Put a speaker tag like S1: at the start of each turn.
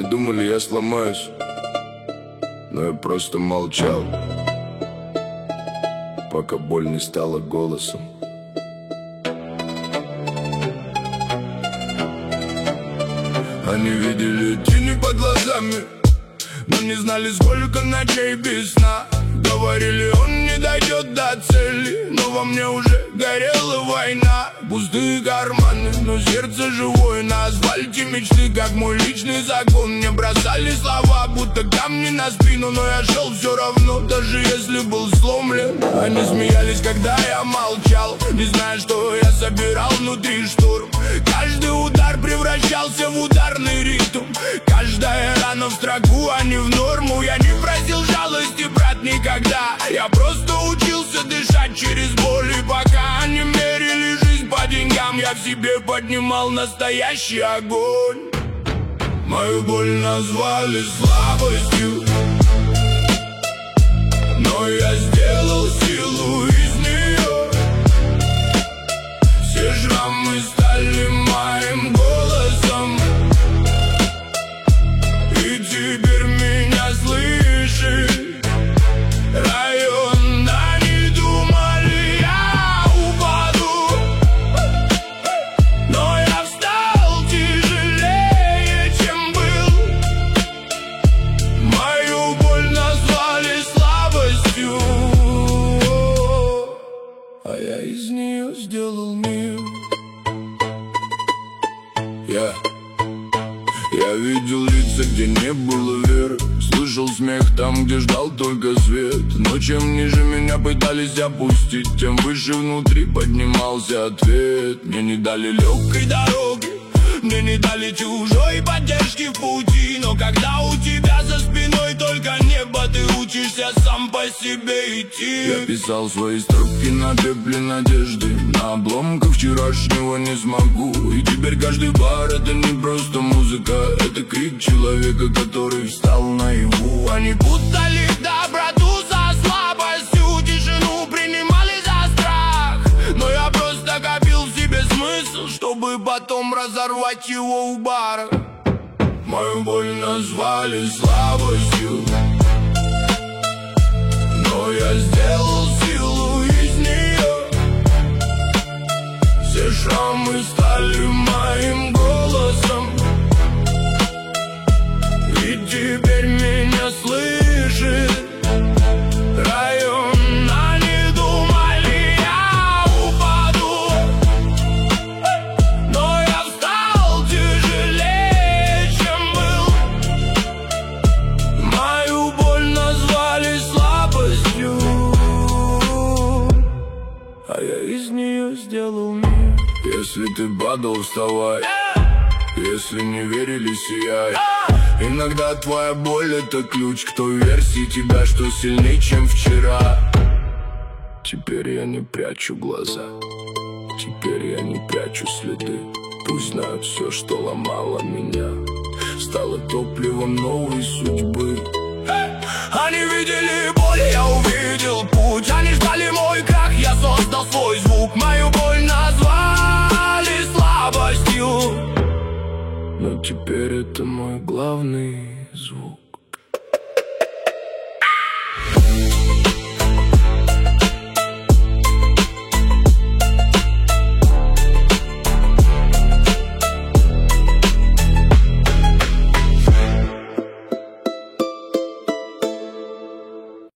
S1: думали, я сломаюсь, но я просто молчал, пока боль не стала голосом. Они видели тени под глазами, но не знали, сколько ночей без сна. Говорили, он не дойдет до цели, но во мне уже горела война. Пустые карманы, но сердце живое. На асфальте мечты, как мой личный закон. Мне бросали слова, будто камни на спину, но я шел все равно, даже если был сломлен. Они смеялись, когда я молчал, не зная, что я собирал внутри штурм. Каждый удар превращался в ударный ритм, каждая рана в строку, а не в норму. Я не просил жалости, брат, никогда. Я просто учился дышать через боль. И пока они мерили жизнь по деньгам, я в себе поднимал настоящий огонь. Мою боль назвали слабостью, но я сделал силу из нее. Все шрамы стали моим голосом, и теперь меня слышит район. Они думали, я упаду, но я встал тяжелее, чем был. Мою боль назвали слабостью, а я из нее сделал мир. Я видел лица, где не было веры, слышал смех там, где ждал только свет. Но чем ниже меня пытались опустить, тем выше внутри поднимался ответ. Мне не дали легкой дороги, мне не дали чужой поддержки в пути. Но когда у тебя за спиной только небо, ты учишься сам по себе идти. Я писал свои строки на пепле надежды, на обломках вчерашнего не смогу. И теперь каждый бар — это не просто музыка, это крик человека, который встал наяву. Они путали доброту со слабостью, тишину принимали за страх, но я просто копил в себе смысл, чтобы потом разорвать его у бара. Мою боль назвали слабостью, но я сделал силу из нее. Все шрамы стали моим голосом, и теперь меня слышит район. Они думали, я упаду, но я встал тяжелее, чем был. Мою боль назвали слабостью, а я из нее сделал мир. Если ты падал, вставай, если не верили, сияй. Иногда твоя боль — это ключ к той версии тебя, что сильней, чем вчера. Теперь я не прячу глаза, теперь я не прячу следы. Пусть знают все, что ломало меня, стало топливом новой судьбы. Они видели боль, я увидел путь. Они ждали мой крах, я создал свой звук. Мою боль назвали слабостью, но теперь это мой главный